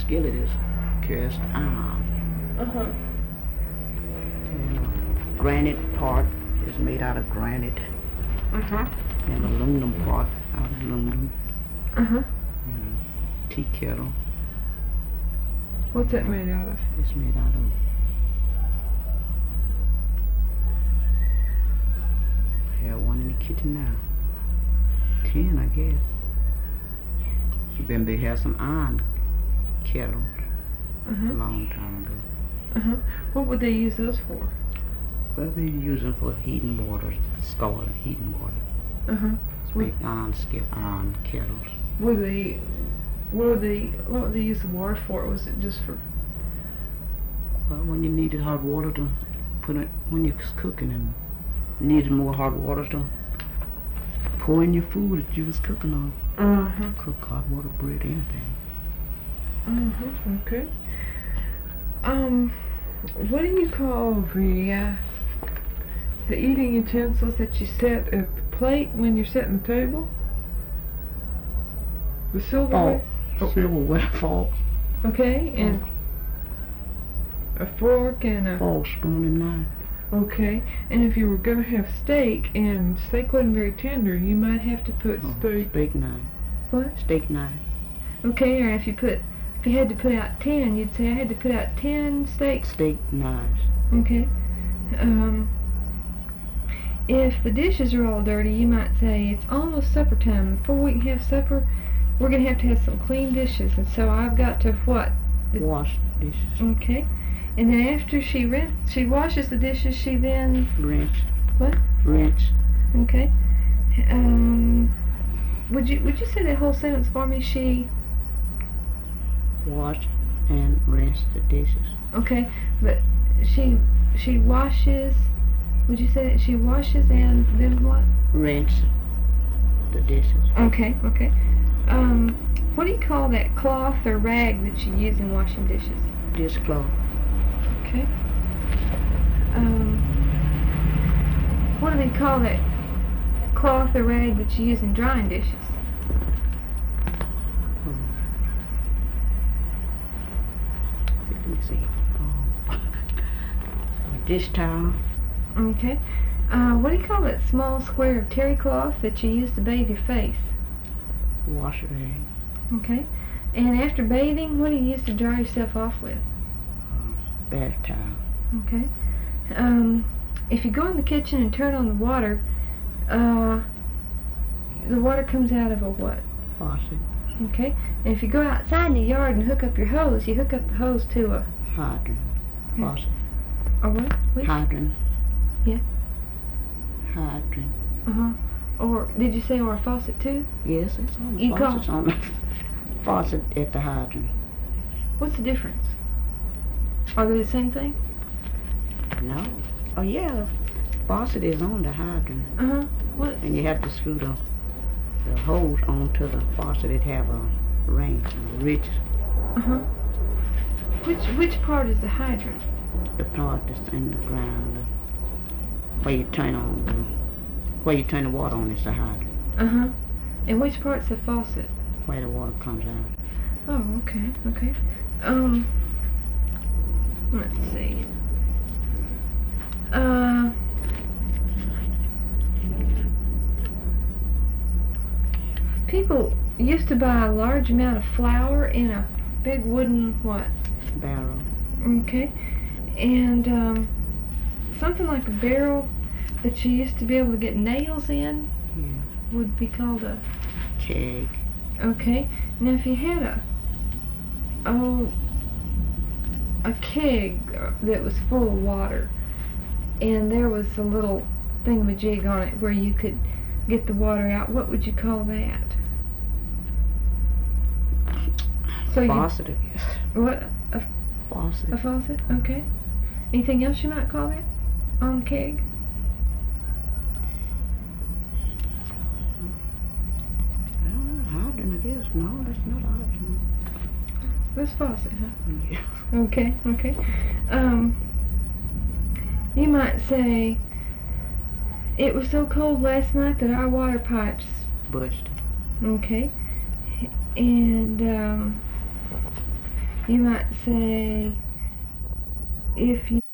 skillet is cast iron. Uh-huh. And granite part is made out of granite. Uh-huh. And aluminum part out of aluminum. Uh-huh. And tea kettle. What's that made out of? It's made out of. I have one in the kitchen now. 10, I guess. Then they have some iron kettles a Uh-huh. long time ago. Uh-huh. What would they use those for? Well, they use them for heating water, scalding heating water. Uh-huh. Big iron kettles. What would they use the water for? Was it just for? Well, when you needed hot water to put it, when you was cooking and needed more hot water to pour in your food that you was cooking on. Uh-huh. Cook hot water, bread, anything. Uh-huh. Okay. What do you call the eating utensils that you set at the plate when you're setting the table? The silverware? Silverware, fork. Okay, and a fork and a... Fork, spoon, and knife. Okay, and if you were going to have steak, and steak wasn't very tender, you might have to put steak... Steak knife. What? Steak knife. Okay, or if you had to put out 10, you'd say I had to put out 10 steaks. Steak knives. Okay. If the dishes are all dirty, you might say it's almost supper time. Before we can have supper, we're going to have some clean dishes, and so I've got to what? Wash dishes. Okay. And then after she washes the dishes, she then... Rinse. What? Rinse. Okay. Would you say that whole sentence for me? She... Wash and rinse the dishes. Okay, but she washes... Would you say that she washes and then what? Rinse the dishes. Okay. What do you call that cloth or rag that you use in washing dishes? Dishcloth. Okay. What do they call that cloth or rag that you use in drying dishes? Let me see. Dish towel. Okay. What do you call that small square of terry cloth that you use to bathe your face? Wash rag. Okay. And after bathing, what do you use to dry yourself off with? Bath towel. Okay. If you go in the kitchen and turn on the water, the water comes out of a what? Faucet. Okay. And if you go outside in the yard and hook up your hose, you hook up the hose to a... Hydrant. Faucet. A what? Which? Hydrant. Yeah. Hydrant. Uh-huh. Or, did you say or a faucet too? Yes, it's on the You call- faucet's on the faucet at the hydrant. What's the difference? Are they the same thing? No. Oh yeah, faucet is on the hydrant. Uh-huh. What? And you have to screw the hose onto the faucet. It have a ring, a ridge. Uh-huh. Which part is the hydrant? The part that's in the ground. Where you turn the water on is the hydrant. Uh-huh. And which part's the faucet? Where the water comes out. Oh, okay. Let's see. People used to buy a large amount of flour in a big wooden what? Barrel. Okay. And something like a barrel that you used to be able to get nails in Yeah. would be called a... Keg. Okay. Now if you had a keg that was full of water, and there was a little thingamajig on it where you could get the water out, what would you call that? So Faucet, I guess. What? Faucet. A faucet? Okay. Anything else you might call it on a keg? I don't know, hydrant, I guess. No, that's not a hydrant. That's faucet, huh? Yeah. Okay. You might say, it was so cold last night that our water pipes... Busted. Okay. And, You might say, if you